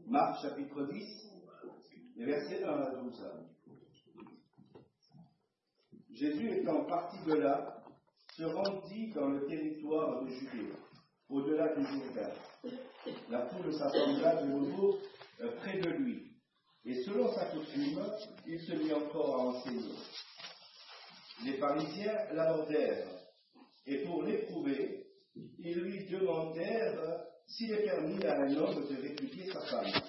Marc chapitre 10, les versets 1 à 12. Jésus étant parti de là, se rendit dans le territoire de Judée, au-delà du Jourdain. La foule s'assembla de nouveau près de lui, et selon sa coutume, il se mit encore à enseigner. Les pharisiens l'abordèrent, et pour l'éprouver, ils lui demandèrent s'il est permis à un homme de répudier sa femme.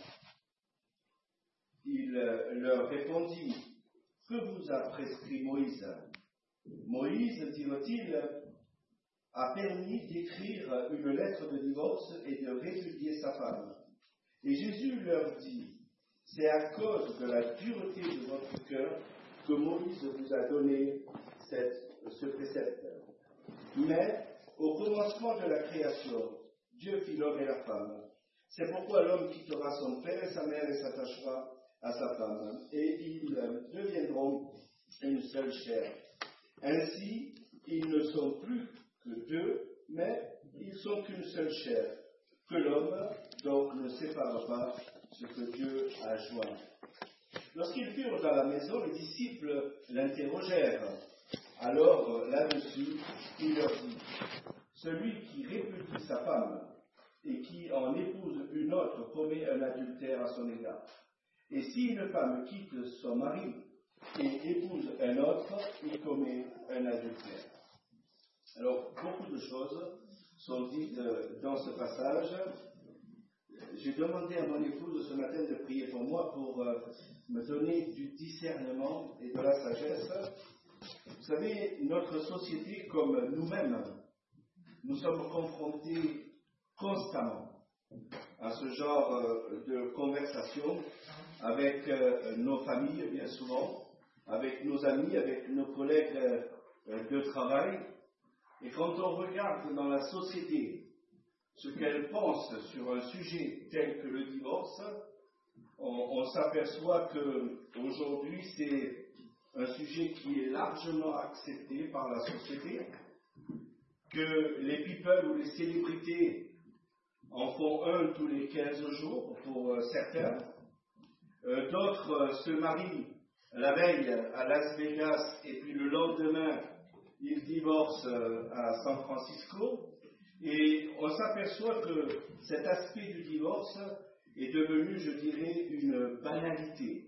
Il leur répondit, « Que vous a prescrit Moïse ?» Moïse, dirent-ils, a permis d'écrire une lettre de divorce et de répudier sa femme. Et Jésus leur dit, « C'est à cause de la dureté de votre cœur que Moïse vous a donné ce précepte. Mais au commencement de la création, Dieu fit l'homme et la femme. C'est pourquoi l'homme quittera son père et sa mère et s'attachera à sa femme, et ils deviendront une seule chair. Ainsi, ils ne sont plus que deux, mais ils sont qu'une seule chair, que l'homme donc ne sépare pas ce que Dieu a joint. » Lorsqu'ils furent dans la maison, les disciples l'interrogèrent. Alors, là-dessus, il leur dit, « Celui qui répudie sa femme et qui en épouse une autre commet un adultère à son égard. Et si une femme quitte son mari et épouse un autre, il commet un adultère. » Alors, beaucoup de choses sont dites dans ce passage. J'ai demandé à mon épouse ce matin de prier pour moi pour me donner du discernement et de la sagesse. Vous savez, notre société, comme nous-mêmes, nous sommes confrontés constamment à ce genre de conversation avec nos familles, bien souvent, avec nos amis, avec nos collègues de travail. Et quand on regarde dans la société ce qu'elle pense sur un sujet tel que le divorce, on s'aperçoit qu'aujourd'hui c'est un sujet qui est largement accepté par la société, que les people ou les célébrités en font un tous les 15 jours pour certains. D'autres se marient la veille à Las Vegas et puis le lendemain ils divorcent à San Francisco. Et on s'aperçoit que cet aspect du divorce est devenu, je dirais, une banalité.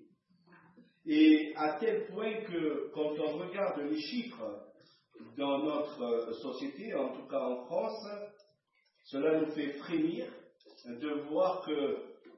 Et à tel point que quand on regarde les chiffres dans notre société, en tout cas en France, cela nous fait frémir de voir que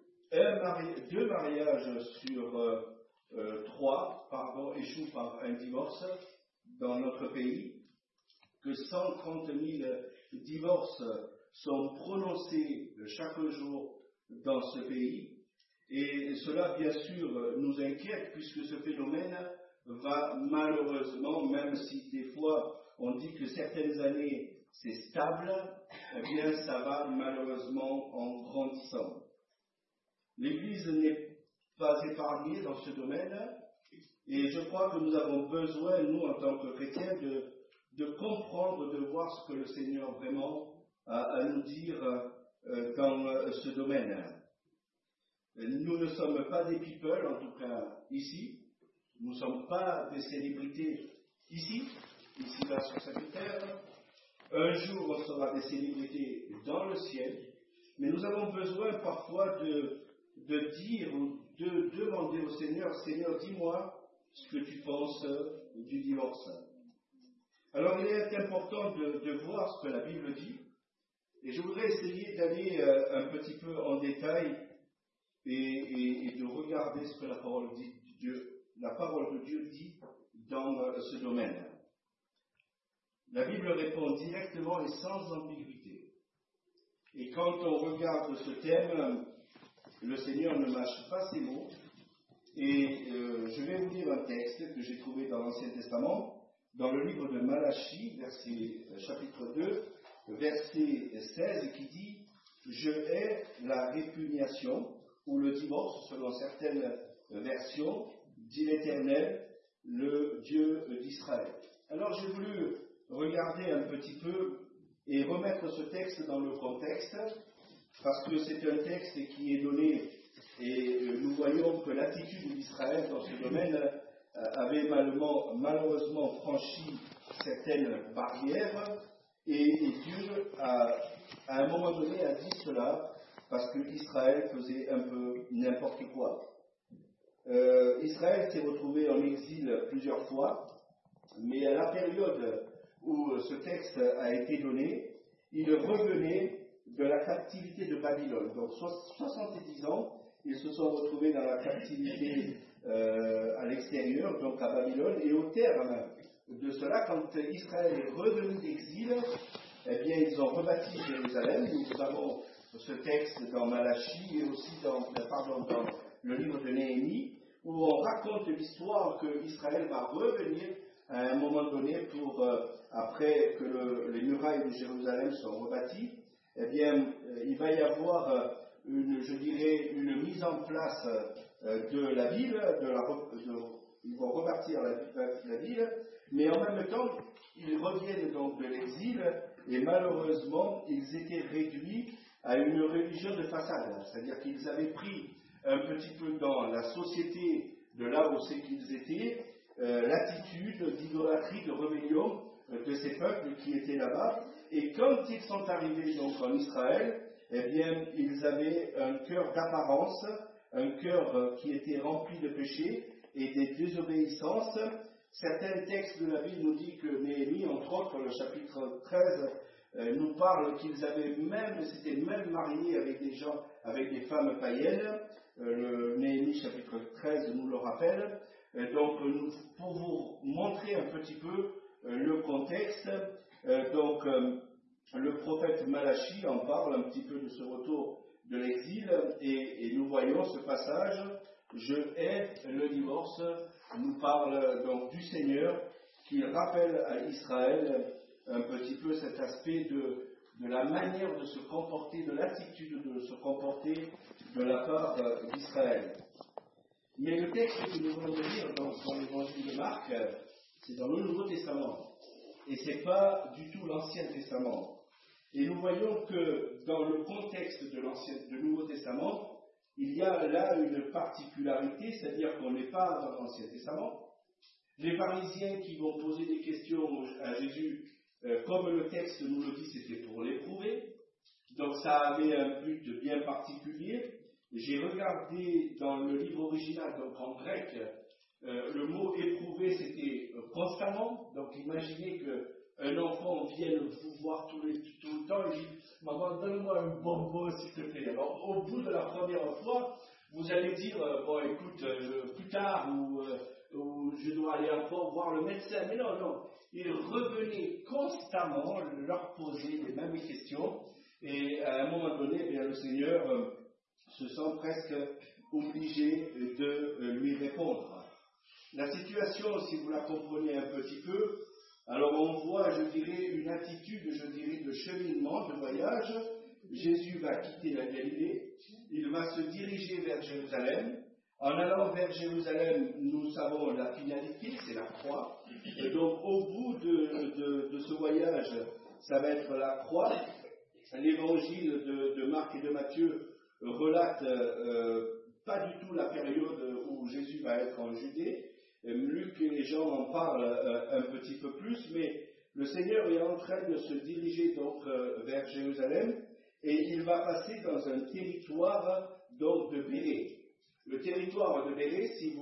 deux mariages sur trois échouent par un divorce dans notre pays, que 130 000 divorces sont prononcés chaque jour dans ce pays. Et cela, bien sûr, nous inquiète puisque ce phénomène va malheureusement, même si des fois on dit que certaines années c'est stable, eh bien ça va malheureusement en grandissant. L'Église n'est pas épargnée dans ce domaine et je crois que nous avons besoin, nous en tant que chrétiens, de comprendre, de voir ce que le Seigneur vraiment a à nous dire dans ce domaine. Nous ne sommes pas des people, en tout cas ici. Nous ne sommes pas des célébrités ici-bas sur cette terre. Un jour, on sera des célébrités dans le ciel. Mais nous avons besoin parfois de dire ou de demander au Seigneur, « Seigneur, dis-moi ce que tu penses du divorce. » Alors, il est important de voir ce que la Bible dit. Et je voudrais essayer d'aller un petit peu en détail et de regarder ce que la parole de Dieu dit dans ce domaine. La Bible répond directement et sans ambiguïté. Et quand on regarde ce thème, le Seigneur ne mâche pas ses mots. Et je vais vous lire un texte que j'ai trouvé dans l'Ancien Testament, dans le livre de Malachie, chapitre 2, verset 16, qui dit « Je hais la répugnation » ou le divorce, selon certaines versions, dit l'Éternel, le Dieu d'Israël. Alors j'ai voulu regarder un petit peu et remettre ce texte dans le contexte, parce que c'est un texte qui est donné domaine avait malheureusement franchi certaines barrières et Dieu à un moment donné a dit cela parce qu'Israël faisait un peu n'importe quoi. Israël s'est retrouvé en exil plusieurs fois, mais à la période où ce texte a été donné, il revenait de la captivité de Babylone. Donc 70 ans, ils se sont retrouvés dans la captivité à l'extérieur, donc à Babylone, et au terme de cela, quand Israël est revenu d'exil, eh bien ils ont rebâti Jérusalem. Nous avons ce texte dans Malachie et aussi dans le livre de Néhémie, où on raconte l'histoire que Israël va revenir à un moment donné après que les murailles de Jérusalem sont rebâties. Eh bien, il va y avoir une mise en place de la ville, ils vont rebâtir la ville, mais en même temps, ils reviennent donc de l'exil, et malheureusement, ils étaient réduits à une religion de façade, c'est-à-dire qu'ils avaient pris un petit peu dans la société de là où c'est qu'ils étaient, l'attitude d'idolâtrie, de rébellion de ces peuples qui étaient là-bas, et quand ils sont arrivés donc en Israël, eh bien, ils avaient un cœur d'apparence, un cœur qui était rempli de péché et de désobéissance. Certains textes de la Bible nous disent que Néhémie, entre autres, le chapitre 13, nous parle qu'ils s'étaient même mariés avec des gens, avec des femmes païennes. Le Néhémie chapitre 13 nous le rappelle. Donc, pour vous montrer un petit peu le contexte, le prophète Malachie en parle un petit peu de ce retour de l'exil, et nous voyons ce passage, je hais le divorce, nous parle donc du Seigneur qui rappelle à Israël un petit peu cet aspect de la manière de se comporter, de l'attitude de se comporter de la part d'Israël. Mais le texte que nous venons de lire dans l'évangile de Marc, c'est dans le Nouveau Testament, et ce n'est pas du tout l'Ancien Testament. Et nous voyons que dans le contexte du Nouveau Testament, il y a là une particularité, c'est-à-dire qu'on n'est pas dans l'Ancien Testament. Les pharisiens qui vont poser des questions à Jésus, comme le texte nous le dit, c'était pour l'éprouver. Donc ça avait un but bien particulier. J'ai regardé dans le livre original, donc en grec, le mot éprouver c'était constamment. Donc imaginez qu'un enfant vienne vous voir tout le temps et dit « Maman, donne-moi un bonbon s'il te plaît ». Alors au bout de la première fois, vous allez dire « Bon écoute, plus tard » ou je dois aller encore voir le médecin. Mais non. Il revenait constamment leur poser les mêmes questions. Et à un moment donné, bien, le Seigneur se sent presque obligé de lui répondre. La situation, si vous la comprenez un petit peu, alors on voit, je dirais, une attitude, de cheminement, de voyage. Jésus va quitter la Galilée, il va se diriger vers Jérusalem. En allant vers Jérusalem, nous savons la finalité, c'est la croix. Et donc au bout de ce voyage, ça va être la croix. L'évangile de Marc et de Matthieu relate pas du tout la période où Jésus va être en Judée. Luc et Jean en parlent un petit peu plus, mais le Seigneur est en train de se diriger donc vers Jérusalem, et il va passer dans un territoire donc de Bérée. Le territoire de Bérée, si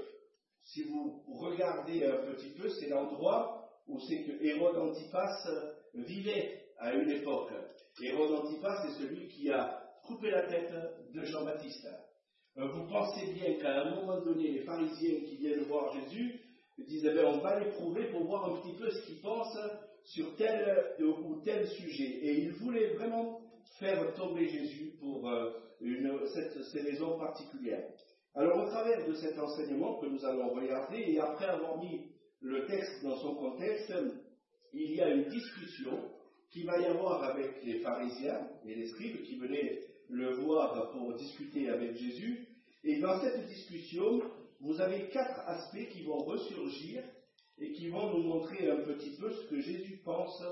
vous regardez un petit peu, c'est l'endroit où c'est que Hérode Antipas vivait à une époque. Hérode Antipas, c'est celui qui a coupé la tête de Jean-Baptiste. Vous pensez bien qu'à un moment donné, les pharisiens qui viennent voir Jésus disent on va l'éprouver pour voir un petit peu ce qu'il pense sur tel ou tel sujet. Et ils voulaient vraiment faire tomber Jésus pour ces raisons particulières. Alors, au travers de cet enseignement que nous allons regarder, et après avoir mis le texte dans son contexte, il y a une discussion qu'il va y avoir avec les pharisiens et les scribes qui venaient le voir pour discuter avec Jésus. Et dans cette discussion, vous avez 4 aspects qui vont ressurgir et qui vont nous montrer un petit peu ce que Jésus pense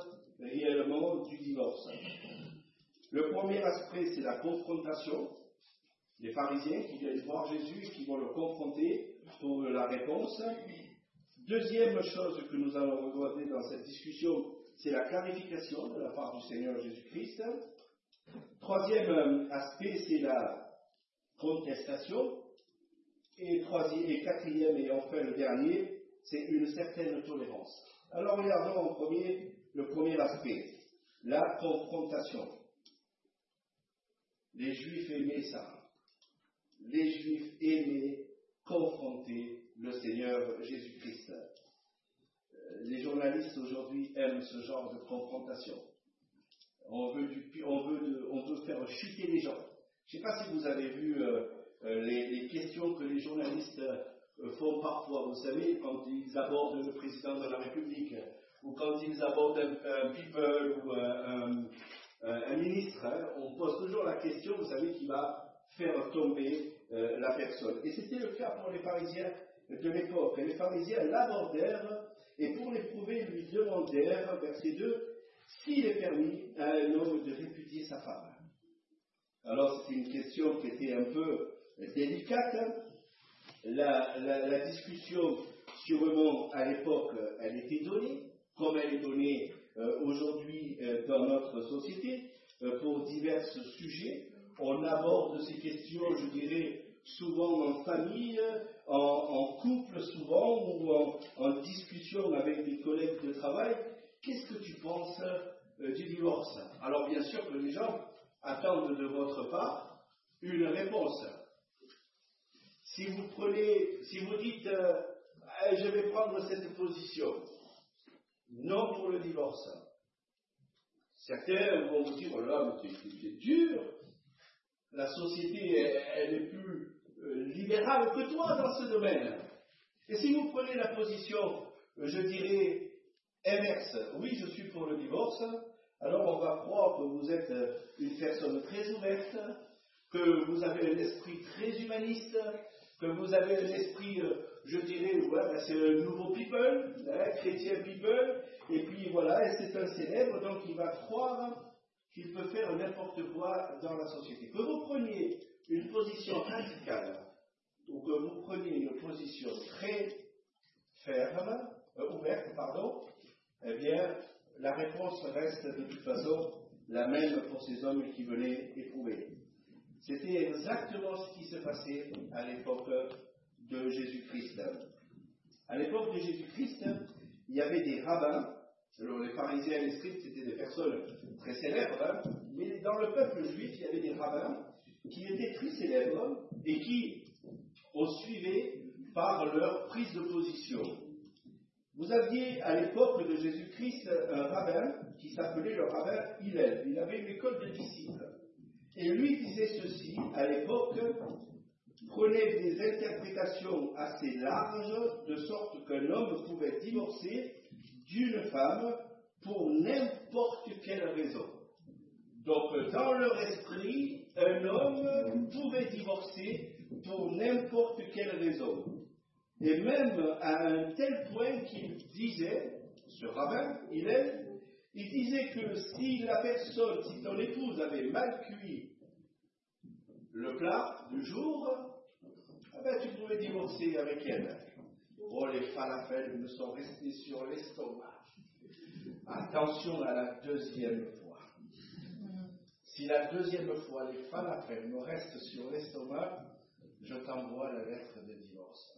réellement du divorce. Le premier aspect, c'est la confrontation. Les pharisiens qui viennent voir Jésus et qui vont le confronter pour la réponse. Deuxième chose que nous allons regarder dans cette discussion, c'est la clarification de la part du Seigneur Jésus-Christ. Troisième aspect, c'est la contestation. Et quatrième et enfin le dernier, c'est une certaine tolérance. Alors regardons le premier aspect, la confrontation. Les Juifs aimaient ça. Les Juifs aimaient confronter le Seigneur Jésus-Christ. Les journalistes aujourd'hui aiment ce genre de confrontation. On veut faire chuter les gens. Je ne sais pas si vous avez vu les questions que les journalistes font parfois. Vous savez, quand ils abordent le président de la République, ou quand ils abordent un people ou un ministre, on pose toujours la question, vous savez, qui va faire tomber la personne. Et c'était le cas pour les pharisiens de l'époque. Les pharisiens l'abordèrent et pour l'éprouver, lui demandèrent, verset 2, s'il est permis à un homme de répudier sa femme. Alors c'est une question qui était un peu délicate. La discussion sûrement à l'époque, elle était donnée, comme elle est donnée aujourd'hui dans notre société, pour divers sujets. On aborde ces questions, je dirais, souvent en famille, en couple souvent, ou en discussion avec des collègues de travail. Qu'est-ce que tu penses du divorce? Alors bien sûr que les gens attendent de votre part une réponse. Si vous dites je vais prendre cette position, non pour le divorce, certains vont vous dire oh là, mais c'est dur, la société elle est plus libérale que toi dans ce domaine. Et si vous prenez la position, je dirais, inverse, oui je suis pour le divorce, alors on va croire que vous êtes une personne très ouverte, que vous avez un esprit très humaniste, que vous avez un esprit, je dirais, c'est un nouveau people, chrétien people, et puis voilà, et c'est un célèbre, donc il va croire qu'il peut faire n'importe quoi dans la société. Que vous preniez une position radicale, ou que vous preniez une position très ferme, ouverte, eh bien, la réponse reste de toute façon la même pour ces hommes qui venaient éprouver. C'était exactement ce qui se passait à l'époque de Jésus-Christ. À l'époque de Jésus-Christ, il y avait des rabbins. Alors, les pharisiens et les scribes, c'était des personnes très célèbres, mais dans le peuple juif, il y avait des rabbins qui étaient très célèbres et qui on suivait par leur prise de position. Vous aviez à l'époque de Jésus-Christ un rabbin qui s'appelait le rabbin Hillel. Il avait une école de disciples. Et lui disait ceci à l'époque, prenez des interprétations assez larges, de sorte qu'un homme pouvait divorcer d'une femme pour n'importe quelle raison. Donc, dans leur esprit, un homme pouvait divorcer pour n'importe quelle raison. Et même à un tel point qu'il disait, ce rabbin, il disait que si ton épouse avait mal cuit le plat du jour, tu pouvais divorcer avec elle. Oh, les falafels me sont restés sur l'estomac. Attention à la deuxième fois. Si la deuxième fois les falafels me restent sur l'estomac, je t'envoie la lettre de divorce.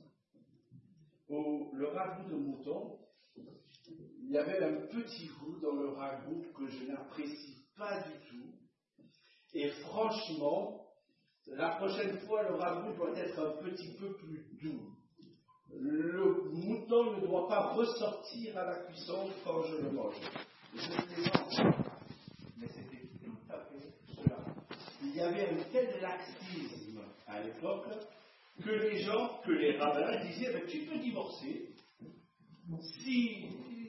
Ou le ragoût de mouton, il y avait un petit goût dans le ragoût que je n'apprécie pas du tout. Et franchement, la prochaine fois, le ragoût doit être un petit peu plus doux. Le mouton ne doit pas ressortir à la cuisson quand je le mange. Je plaisante, mais c'était tout à fait cela. Il y avait un tel laxisme à l'époque que les rabbins disaient tu peux divorcer si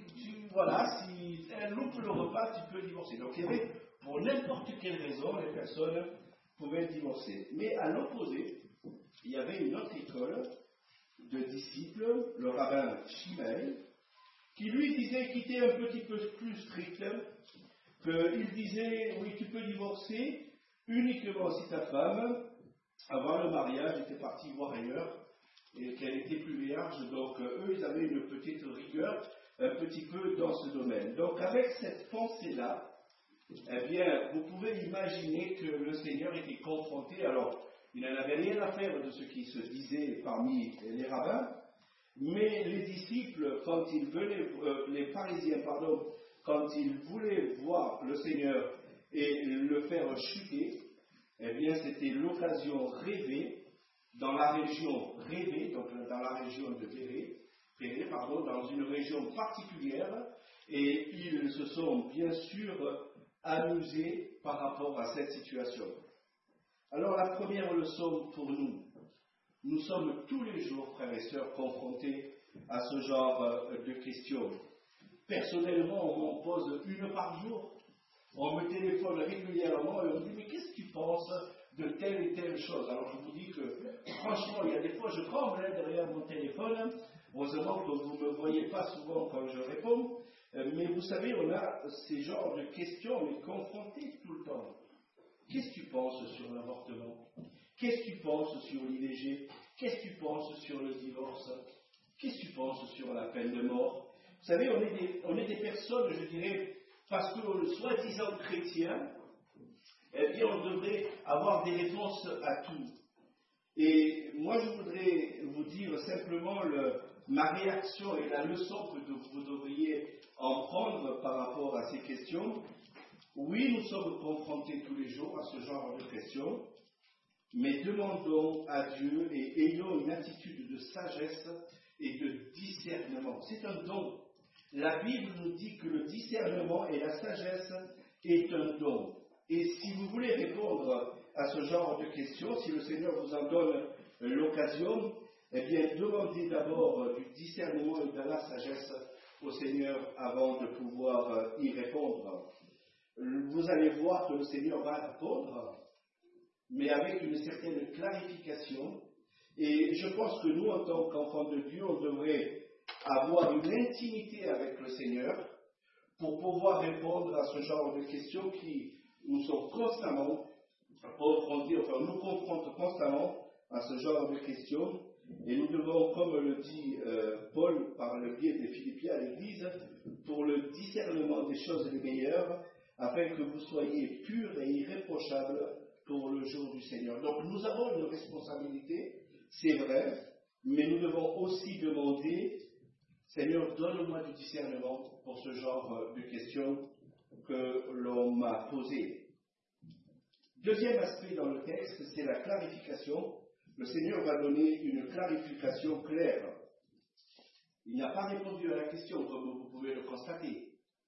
elle loupe le repas, tu peux divorcer. Donc il y avait, pour n'importe quelle raison, les personnes pouvaient divorcer. Mais à l'opposé, il y avait une autre école de disciples, le rabbin Shimei, qui lui disait, qui était un petit peu plus strict, qu'il disait, oui, tu peux divorcer uniquement si ta femme avant le mariage, étaient partis voir ailleurs et qu'elle était plus vierge. Donc, eux, ils avaient une petite rigueur, un petit peu dans ce domaine. Donc, avec cette pensée-là, eh bien, vous pouvez imaginer que le Seigneur était confronté. Alors, il n'en avait rien à faire de ce qui se disait parmi les rabbins, mais les disciples, quand ils venaient, les pharisiens, pardon, quand ils voulaient voir le Seigneur et le faire chuter, eh bien, c'était l'occasion rêvée dans la région rêvée, donc dans la région de Pérée, dans une région particulière, et ils se sont bien sûr amusés par rapport à cette situation. Alors, la première leçon pour nous, nous sommes tous les jours, frères et sœurs, confrontés à ce genre de questions. Personnellement, on m'en pose une par jour. On me téléphone régulièrement et on me dit « Mais qu'est-ce que tu penses de telle et telle chose ?» Alors je vous dis que, franchement, il y a des fois, je tremble derrière mon téléphone. Heureusement que vous ne me voyez pas souvent quand je réponds. Mais vous savez, on a ces genres de questions, mais confrontées tout le temps. Qu'est-ce que tu penses sur l'avortement? Qu'est-ce que tu penses sur l'IVG? Qu'est-ce que tu penses sur le divorce? Qu'est-ce que tu penses sur la peine de mort? Vous savez, on est des personnes, je dirais, parce que soi-disant chrétiens, eh bien, on devrait avoir des réponses à tout. Et moi, je voudrais vous dire simplement ma réaction et la leçon que vous devriez en prendre par rapport à ces questions. Oui, nous sommes confrontés tous les jours à ce genre de questions, mais demandons à Dieu et ayons une attitude de sagesse et de discernement. C'est un don. La Bible nous dit que le discernement et la sagesse est un don. Et si vous voulez répondre à ce genre de questions, si le Seigneur vous en donne l'occasion, eh bien, demandez d'abord du discernement et de la sagesse au Seigneur avant de pouvoir y répondre. Vous allez voir que le Seigneur va répondre, mais avec une certaine clarification. Et je pense que nous, en tant qu'enfants de Dieu, on devrait avoir une intimité avec le Seigneur pour pouvoir répondre à ce genre de questions qui nous sont constamment confrontés, nous confrontent constamment à ce genre de questions. Et nous devons, comme le dit Paul par le biais des Philippiens à l'Église, pour le discernement des choses les meilleures, afin que vous soyez purs et irréprochables pour le jour du Seigneur. Donc nous avons une responsabilité, c'est vrai, mais nous devons aussi demander, Seigneur, donne-moi du discernement pour ce genre de questions que l'on m'a posées. Deuxième aspect dans le texte, c'est la clarification. Le Seigneur va donner une clarification claire. Il n'a pas répondu à la question, comme vous pouvez le constater.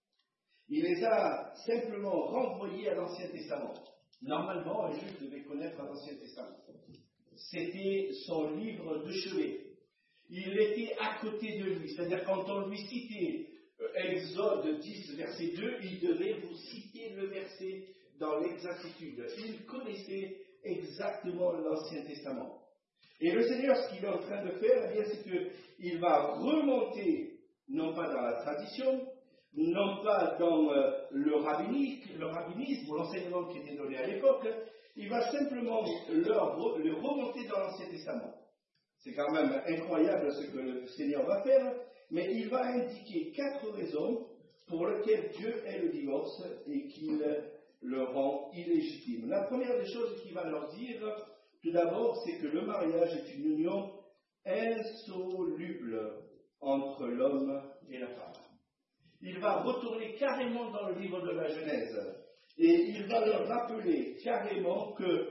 Il les a simplement renvoyés à l'Ancien Testament. Normalement, un juif devait connaître l'Ancien Testament. C'était son livre de chevet. Il était à côté de lui. C'est-à-dire, quand on lui citait Exode 10, verset 2, il devait vous citer le verset dans l'exactitude. Il connaissait exactement l'Ancien Testament. Et le Seigneur, ce qu'il est en train de faire, eh bien, c'est qu'il va remonter, non pas dans la tradition, non pas dans le rabbinisme ou l'enseignement qui était donné à l'époque, il va simplement le remonter dans l'Ancien Testament. C'est quand même incroyable ce que le Seigneur va faire, mais il va indiquer 4 raisons pour lesquelles Dieu est le divorce et qu'il le rend illégitime. La première des choses qu'il va leur dire, tout d'abord, c'est que le mariage est une union insoluble entre l'homme et la femme. Il va retourner carrément dans le livre de la Genèse et il va leur rappeler carrément que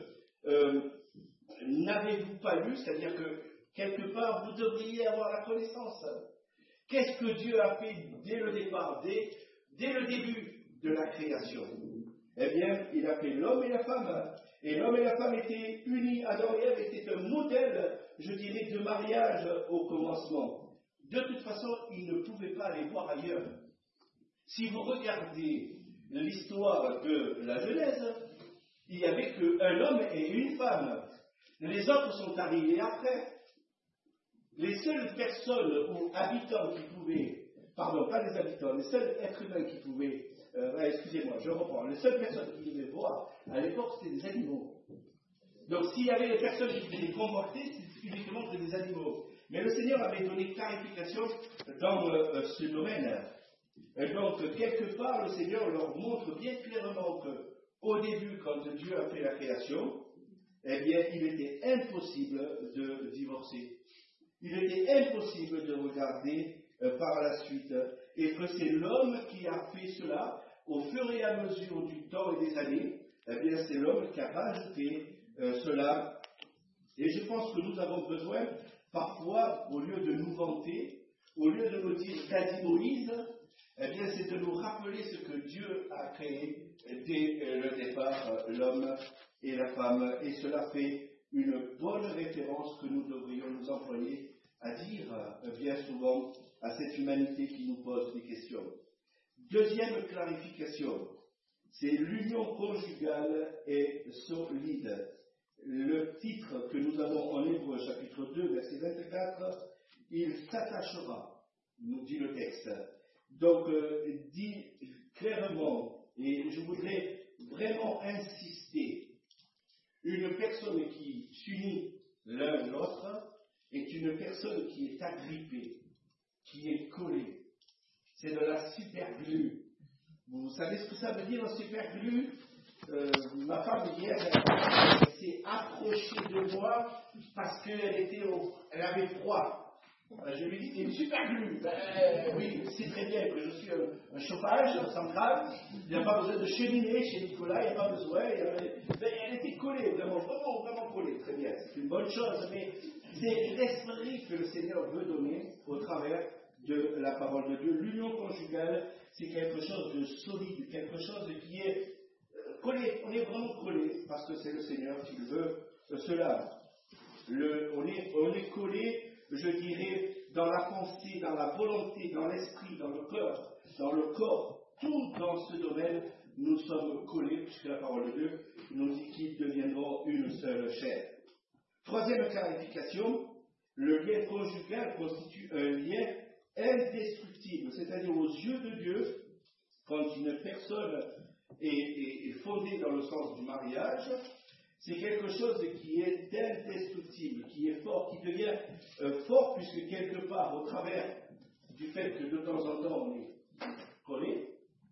n'avez-vous pas lu, c'est-à-dire que quelque part vous devriez avoir la connaissance. Qu'est-ce que Dieu a fait dès le départ, dès le début de la création? Eh bien, il a fait l'homme et la femme. Et l'homme et la femme étaient unis. Adam et Ève étaient un modèle, je dirais, de mariage au commencement. De toute façon, ils ne pouvaient pas aller voir ailleurs. Si vous regardez l'histoire de la Genèse, il n'y avait qu'un homme et une femme. Les autres sont arrivés après. Les seules personnes ou habitants qui pouvaient, pardon, pas les habitants, les seuls êtres humains qui pouvaient, excusez-moi, je reprends, les seules personnes qui pouvaient voir à l'époque, c'était des animaux. Donc s'il y avait des personnes qui pouvaient les comporter, c'était uniquement que des animaux. Mais le Seigneur avait donné clarification dans ce domaine. Donc, quelque part, le Seigneur leur montre bien clairement qu'au début, quand Dieu a fait la création, eh bien, il était impossible de divorcer. Il était impossible de regarder par la suite. Et que c'est l'homme qui a fait cela au fur et à mesure du temps et des années. Eh bien, c'est l'homme qui a rajouté cela. Et je pense que nous avons besoin, parfois, au lieu de nous vanter, au lieu de nous dire qu'a dit Moïse, eh bien, c'est de nous rappeler ce que Dieu a créé dès le départ, l'homme et la femme. Et cela fait une bonne référence que nous devrions nous employer à dire bien souvent à cette humanité qui nous pose des questions. Deuxième clarification, c'est l'union conjugale est solide. Le titre que nous avons en Hébreux, chapitre 2, verset 24, il s'attachera, nous dit le texte. Donc, dit clairement, et je voudrais vraiment insister, une personne qui s'unit l'un l'autre est une personne qui est agrippée, qui est collée. C'est de la superglue. Vous savez ce que ça veut dire, la superglue? Ma femme hier, elle s'est approchée de moi parce qu'elle avait froid. Je lui ai dit, c'est une superglue. Oui, c'est très bien que je suis un chauffage central. Il n'y a pas besoin de cheminée chez Nicolas, il n'y a pas besoin. Elle était collée, vraiment collée. Très bien, c'est une bonne chose, mais c'est l'esprit que le Seigneur veut donner au travers de la parole de Dieu. L'union conjugale, c'est quelque chose de solide, quelque chose qui est collé. On est vraiment collé parce que c'est le Seigneur qui veut cela. On est collé, je dirais, dans la pensée, dans la volonté, dans l'esprit, dans le cœur, dans le corps. Tout dans ce domaine, nous sommes collés, puisque la parole de Dieu nous dit qu'ils deviendront une seule chair. Troisième clarification, le lien conjugal constitue un lien indestructible, c'est-à-dire aux yeux de Dieu, quand une personne est fondée dans le sens du mariage, c'est quelque chose qui est indestructible, qui est fort, qui devient fort, puisque quelque part, au travers du fait que de temps en temps on est collé,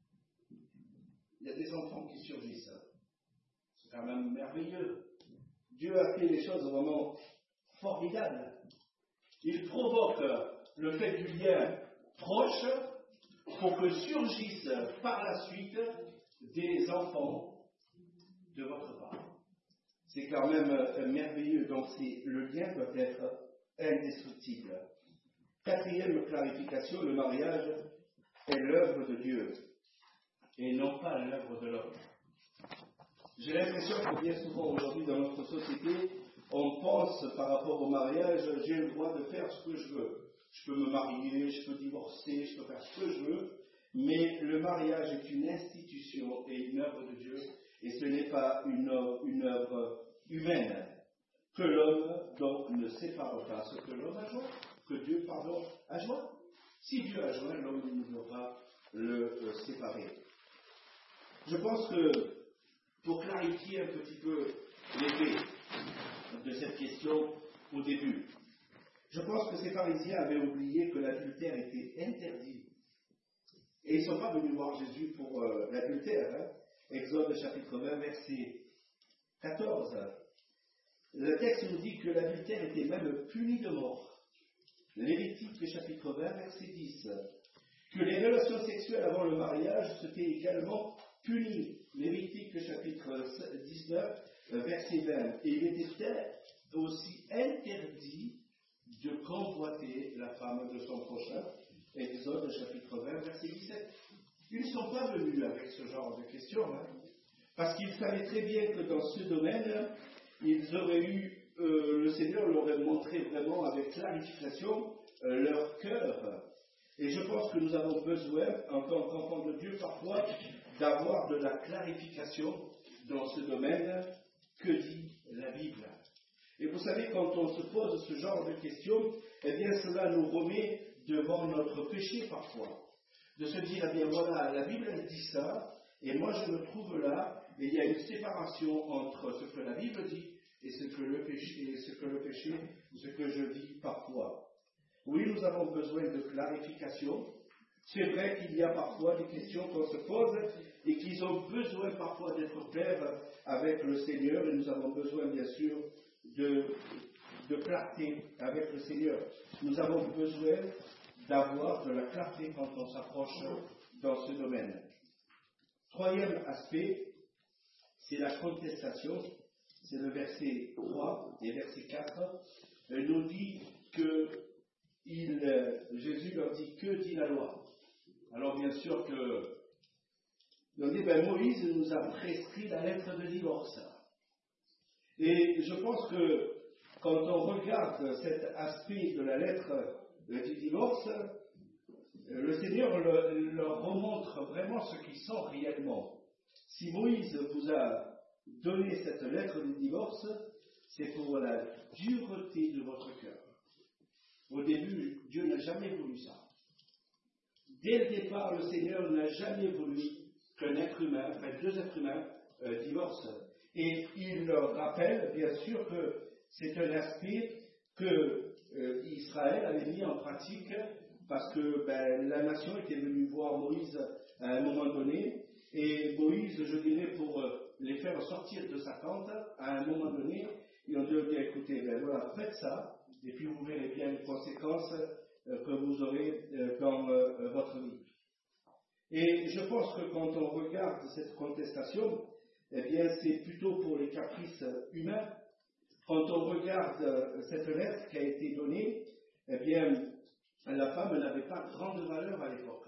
il y a des enfants qui surgissent. C'est quand même merveilleux. Dieu a fait des choses vraiment formidables. Il provoque le fait du lien proche pour que surgissent par la suite des enfants de votre part. C'est quand même merveilleux. Donc le lien doit être indestructible. Quatrième clarification, le mariage est l'œuvre de Dieu et non pas l'œuvre de l'homme. J'ai l'impression que bien souvent aujourd'hui dans notre société, on pense par rapport au mariage, j'ai le droit de faire ce que je veux. Je peux me marier, je peux divorcer, je peux faire ce que je veux, mais le mariage est une institution et une œuvre de Dieu, et ce n'est pas une œuvre humaine. Que l'homme donc ne sépare pas ce que l'homme a joint, que Dieu, a joint. Si Dieu a joint, l'homme ne doit pas le séparer. Je pense que pour clarifier un petit peu l'effet de cette question au début, je pense que ces pharisiens avaient oublié que l'adultère était interdit. Et ils ne sont pas venus voir Jésus pour l'adultère. Exode chapitre 20, verset 14. Le texte nous dit que l'adultère était même puni de mort. Lévitique chapitre 20, verset 10. Que les relations sexuelles avant le mariage s'étaient également punies. Lévitique chapitre 19, verset 20. Et il était aussi interdit de convoiter la femme de son prochain. Exode chapitre 20, verset 17. Ils ne sont pas venus avec ce genre de questions, parce qu'ils savaient très bien que dans ce domaine, ils auraient eu, le Seigneur leur aurait montré vraiment avec clarification leur cœur. Et je pense que nous avons besoin, en tant qu'enfants de Dieu, parfois, d'avoir de la clarification dans ce domaine. Que dit la Bible? Et vous savez, quand on se pose ce genre de questions, eh bien cela nous remet devant notre péché parfois. De se dire, eh bien voilà, la Bible elle dit ça, et moi je me trouve là, et il y a une séparation entre ce que la Bible dit et ce que le péché, ce que je vis parfois. Oui, nous avons besoin de clarification. C'est vrai qu'il y a parfois des questions qu'on se pose et qui ont besoin parfois d'être claires avec le Seigneur, et nous avons besoin bien sûr de clarté avec le Seigneur. Nous avons besoin d'avoir de la clarté quand on s'approche dans ce domaine. Troisième aspect, c'est la contestation. C'est le verset 3 et verset 4. Nous dit que Jésus leur dit, que dit la loi? Alors bien sûr que on dit, Moïse nous a prescrit la lettre de divorce. Et je pense que quand on regarde cet aspect de la lettre du divorce, le Seigneur leur remontre vraiment ce qu'ils sont réellement. Si Moïse vous a donné cette lettre du divorce, c'est pour la dureté de votre cœur. Au début, Dieu n'a jamais voulu ça. Dès le départ, le Seigneur n'a jamais voulu qu'un être humain, deux êtres humains, divorcent. Et il leur rappelle, bien sûr, que c'est un aspect que Israël avait mis en pratique parce que la nation était venue voir Moïse à un moment donné, et Moïse, je dirais, pour les faire sortir de sa tente, à un moment donné, ils ont dit, écoutez, voilà, faites ça, et puis vous verrez bien les conséquences que vous aurez dans votre vie. Et je pense que quand on regarde cette contestation, eh bien, c'est plutôt pour les caprices humains. Quand on regarde cette lettre qui a été donnée, eh bien, la femme n'avait pas grande valeur à l'époque.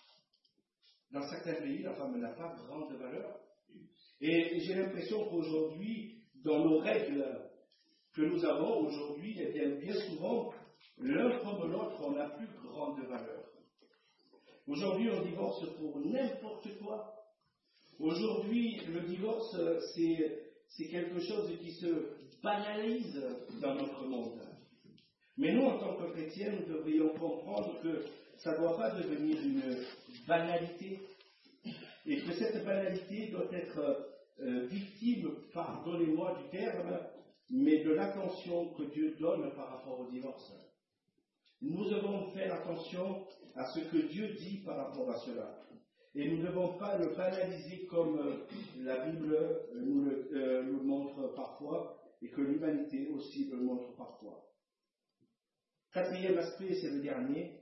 Dans certains pays, la femme n'a pas grande valeur. Et j'ai l'impression qu'aujourd'hui, dans nos règles que nous avons aujourd'hui, eh bien souvent, l'un comme l'autre, on n'a plus grande valeur. Aujourd'hui, on divorce pour n'importe quoi. Aujourd'hui, le divorce, c'est quelque chose qui se banalise dans notre monde. Mais nous, en tant que chrétiens, nous devrions comprendre que ça ne doit pas devenir une banalité, et que cette banalité doit être victime, pardonnez-moi du terme, mais de l'attention que Dieu donne par rapport au divorce. Nous devons faire attention à ce que Dieu dit par rapport à cela. Et nous ne devons pas le banaliser comme la Bible nous le montre parfois, et que l'humanité aussi le montre parfois. Quatrième aspect, c'est le dernier,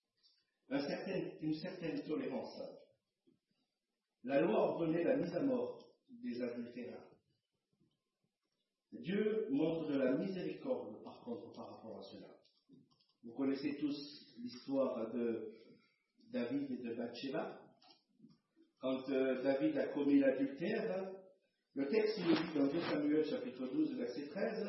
une certaine tolérance. La loi ordonnait la mise à mort des adultères. Dieu montre de la miséricorde, par contre, par rapport à cela. Vous connaissez tous l'histoire de David et de Bathsheba. Quand David a commis l'adultère, le texte nous dit dans 2 Samuel chapitre 12, verset 13,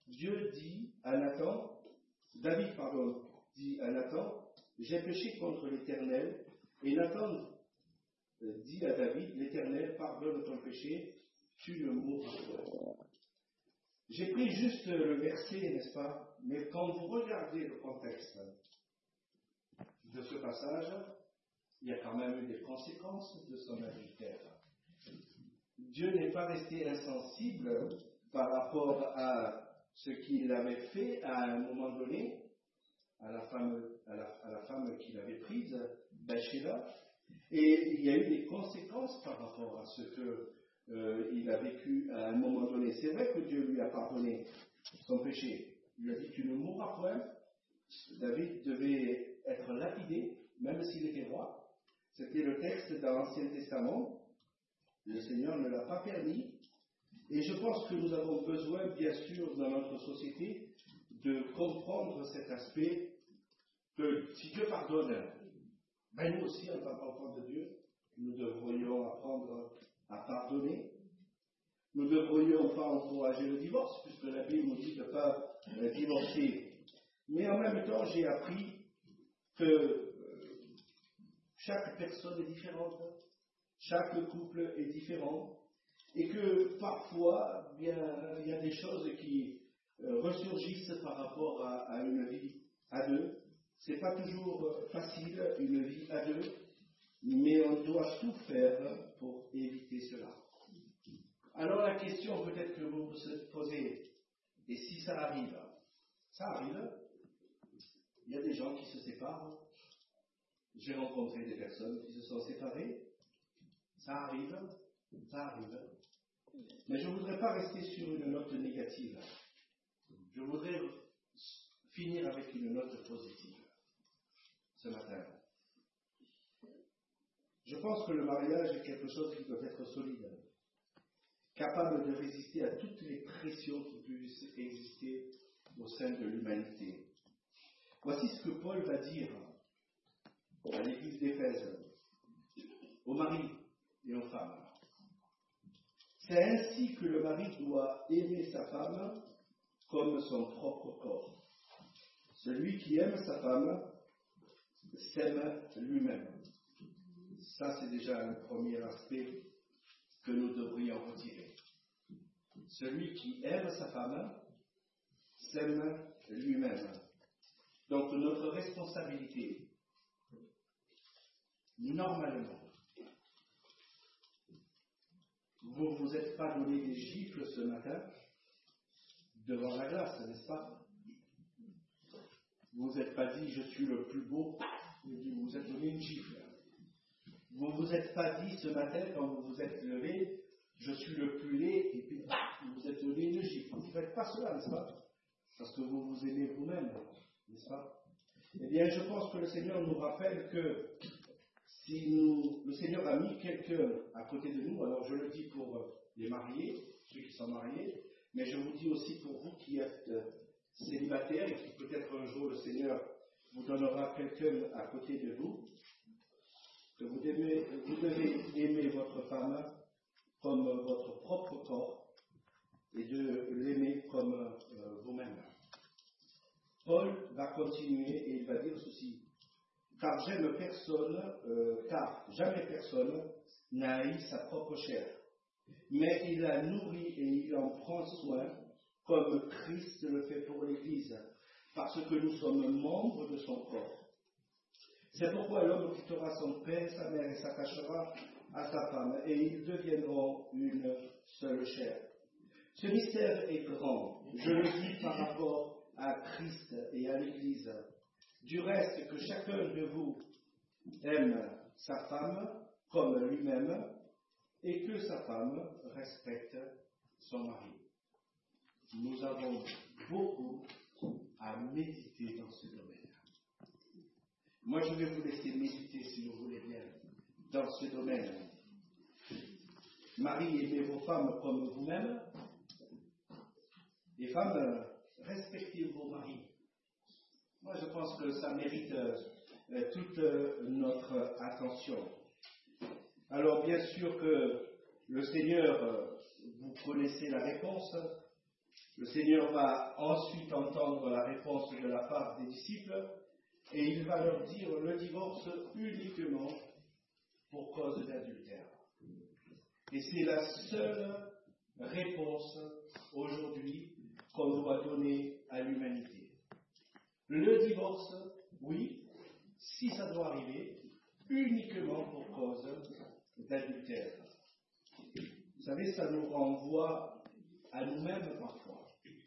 David dit à Nathan, j'ai péché contre l'Éternel, et Nathan dit à David, l'Éternel pardonne ton péché, tu ne mourras pas. J'ai pris juste le verset, n'est-ce pas? Mais quand vous regardez le contexte de ce passage, il y a quand même eu des conséquences de son adultère. Dieu n'est pas resté insensible par rapport à ce qu'il avait fait à un moment donné, à la femme qu'il avait prise, Bathsheba, et il y a eu des conséquences par rapport à ce qu'il a vécu à un moment donné. C'est vrai que Dieu lui a pardonné son péché. Il lui a dit, tu ne mourras point. David devait être lapidé, même s'il était roi. C'était le texte dans l'Ancien Testament. Le Seigneur ne l'a pas permis. Et je pense que nous avons besoin, bien sûr, dans notre société, de comprendre cet aspect que si Dieu pardonne, nous aussi, en tant qu'enfants de Dieu, nous devrions apprendre à pardonner. Nous ne devrions pas encourager le divorce, puisque la Bible nous dit de ne pas divorcer. Mais en même temps, j'ai appris que chaque personne est différente, chaque couple est différent, et que parfois, il y a des choses qui ressurgissent par rapport à une vie à deux. Ce n'est pas toujours facile, une vie à deux, mais on doit tout faire pour éviter cela. Alors la question peut-être que vous vous posez, Et si ça arrive, il y a des gens qui se séparent. J'ai rencontré des personnes qui se sont séparées. Ça arrive. Mais je ne voudrais pas rester sur une note négative. Je voudrais finir avec une note positive ce matin. Je pense que le mariage est quelque chose qui doit être solide, capable de résister à toutes les pressions qui puissent exister au sein de l'humanité. Voici ce que Paul va dire à l'église d'Éphèse, aux maris et aux femmes. C'est ainsi que le mari doit aimer sa femme comme son propre corps. Celui qui aime sa femme s'aime lui-même. Ça, c'est déjà un premier aspect que nous devrions retirer. Celui qui aime sa femme s'aime lui-même. Donc, notre responsabilité, normalement, vous ne vous êtes pas donné des gifles ce matin devant la glace, n'est-ce pas? Vous ne vous êtes pas dit, je suis le plus beau, vous vous êtes donné une gifle. Vous ne vous êtes pas dit ce matin, quand vous vous êtes levé, je suis le plus laid, et puis vous vous êtes donné une gifle. Vous ne faites pas cela, n'est-ce pas? Parce que vous vous aimez vous-même, n'est-ce pas? Eh bien, je pense que le Seigneur nous rappelle que si le Seigneur a mis quelqu'un à côté de nous, alors je le dis pour les mariés, ceux qui sont mariés, mais je vous dis aussi pour vous qui êtes célibataires et qui peut-être un jour le Seigneur vous donnera quelqu'un à côté de vous, que vous devez aimer votre femme comme votre propre corps et de l'aimer comme vous-même. Paul va continuer et il va dire ceci. Car jamais personne n'a haï sa propre chair, mais il la nourrit et il en prend soin, comme Christ le fait pour l'Église, parce que nous sommes membres de son corps. C'est pourquoi l'homme quittera son père, sa mère et s'attachera à sa femme, et ils deviendront une seule chair. Ce mystère est grand, je le dis par rapport à Christ et à l'Église. Du reste, que chacun de vous aime sa femme comme lui-même, et que sa femme respecte son mari. Nous avons beaucoup à méditer dans ce domaine. Moi, je vais vous laisser méditer, si vous voulez bien, dans ce domaine. Marie, aimez vos femmes comme vous-même. Les femmes, respectez vos maris. Moi, je pense que ça mérite toute notre attention. Alors, bien sûr que le Seigneur, vous connaissez la réponse. Le Seigneur va ensuite entendre la réponse de la part des disciples et il va leur dire le divorce uniquement pour cause d'adultère. Et c'est la seule réponse aujourd'hui qu'on doit donner à l'humanité. Le divorce, oui, si ça doit arriver, uniquement pour cause d'adultère. Vous savez, ça nous renvoie à nous-mêmes parfois.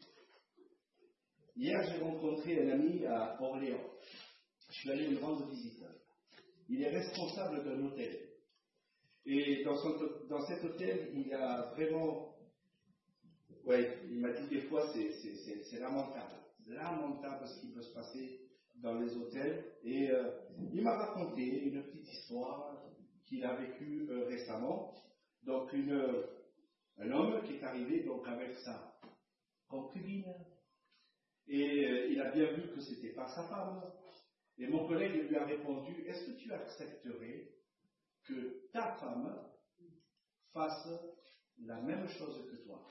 Hier, j'ai rencontré un ami à Orléans. Je suis allé lui rendre visite. Il est responsable d'un hôtel. Et dans cet hôtel, il y a vraiment... Ouais, il m'a dit des fois, c'est lamentable. Lamentable ce qui peut se passer dans les hôtels. Et il m'a raconté une petite histoire qu'il a vécue récemment. Donc, un homme qui est arrivé donc, avec sa concubine. Et il a bien vu que ce n'était pas sa femme. Et mon collègue lui a répondu, est-ce que tu accepterais que ta femme fasse la même chose que toi?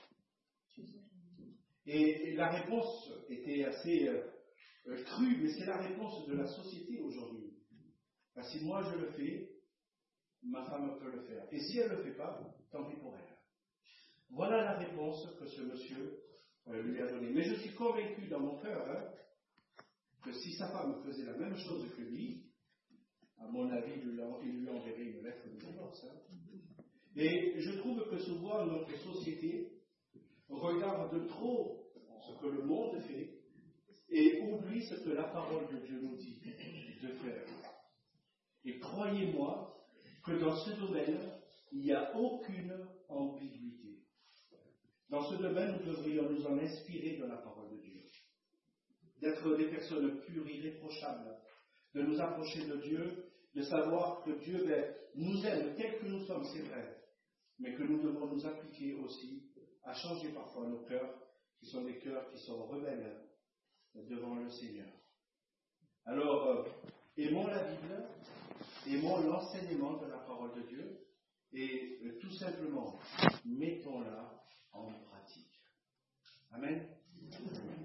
Et la réponse était assez crue, mais c'est la réponse de la société aujourd'hui. Parce que si moi je le fais, ma femme peut le faire. Et si elle ne le fait pas, tant pis pour elle. Voilà la réponse que ce monsieur lui a donnée. Mais je suis convaincu dans mon cœur que si sa femme faisait la même chose que lui, à mon avis, il lui enverrait une lettre de divorce. Et je trouve que souvent notre société regarde trop ce que le monde fait et oublie ce que la parole de Dieu nous dit de faire. Et croyez-moi que dans ce domaine, il n'y a aucune ambiguïté. Dans ce domaine, nous devrions nous en inspirer de la parole de Dieu. D'être des personnes pures, irréprochables, de nous approcher de Dieu, de savoir que Dieu nous aime tels que nous sommes, c'est vrai, mais que nous devons nous appliquer aussi à changer parfois nos cœurs, qui sont des cœurs qui sont rebelles devant le Seigneur. Alors, aimons la Bible, aimons l'enseignement de la parole de Dieu, et tout simplement, mettons-la en pratique. Amen.